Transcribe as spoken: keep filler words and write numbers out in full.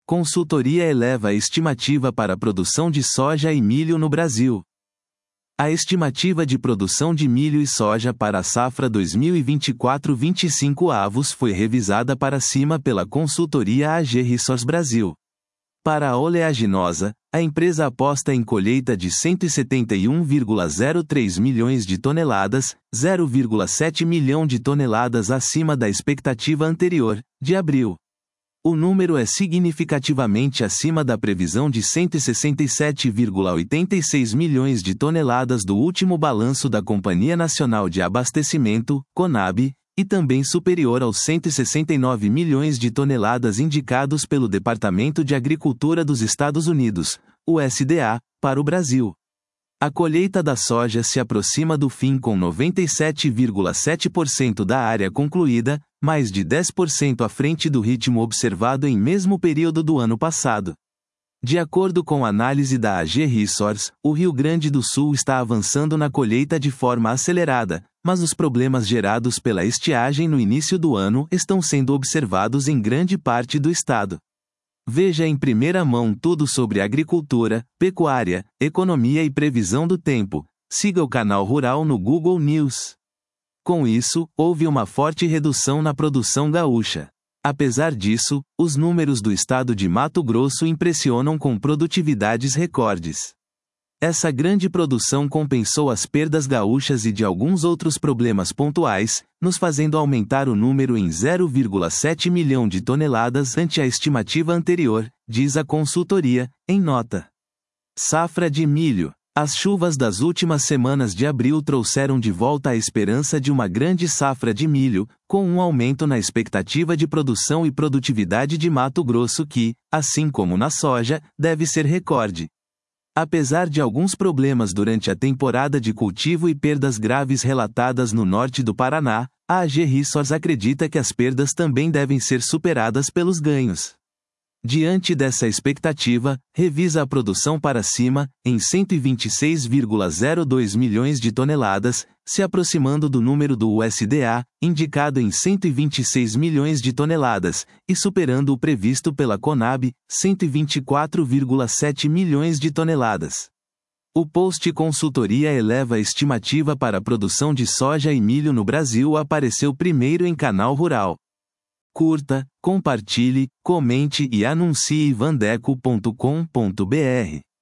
Consultoria eleva a estimativa para a produção de soja e milho no Brasil. A estimativa de produção de milho e soja para a safra dois mil e vinte e quatro vinte e cinco avos foi revisada para cima pela consultoria A G Resource Brasil. Para a oleaginosa, a empresa aposta em colheita de cento e setenta e um vírgula zero três milhões de toneladas, zero vírgula sete milhão de toneladas acima da expectativa anterior, de abril. O número é significativamente acima da previsão de cento e sessenta e sete vírgula oitenta e seis milhões de toneladas do último balanço da Companhia Nacional de Abastecimento, CONAB, e também superior aos cento e sessenta e nove milhões de toneladas indicados pelo Departamento de Agricultura dos Estados Unidos, U S D A, para o Brasil. A colheita da soja se aproxima do fim com noventa e sete vírgula sete por cento da área concluída, mais de dez por cento à frente do ritmo observado em mesmo período do ano passado. De acordo com a análise da A G Resource, o Rio Grande do Sul está avançando na colheita de forma acelerada, mas os problemas gerados pela estiagem no início do ano estão sendo observados em grande parte do estado. Veja em primeira mão tudo sobre agricultura, pecuária, economia e previsão do tempo. Siga o canal Rural no Google News. Com isso, houve uma forte redução na produção gaúcha. Apesar disso, os números do estado de Mato Grosso impressionam com produtividades recordes. Essa grande produção compensou as perdas gaúchas e de alguns outros problemas pontuais, nos fazendo aumentar o número em zero vírgula sete milhão de toneladas ante a estimativa anterior, diz a consultoria, em nota. Safra de milho. As chuvas das últimas semanas de abril trouxeram de volta a esperança de uma grande safra de milho, com um aumento na expectativa de produção e produtividade de Mato Grosso que, assim como na soja, deve ser recorde. Apesar de alguns problemas durante a temporada de cultivo e perdas graves relatadas no norte do Paraná, a A G Resource acredita que as perdas também devem ser superadas pelos ganhos. Diante dessa expectativa, revisa a produção para cima, em cento e vinte e seis vírgula zero dois milhões de toneladas, se aproximando do número do U S D A, indicado em cento e vinte e seis milhões de toneladas, e superando o previsto pela CONAB, cento e vinte e quatro vírgula sete milhões de toneladas. O Post Consultoria eleva a estimativa para a produção de soja e milho no Brasil apareceu primeiro em Canal Rural. Curta, compartilhe, comente e anuncie vandeco ponto com ponto br.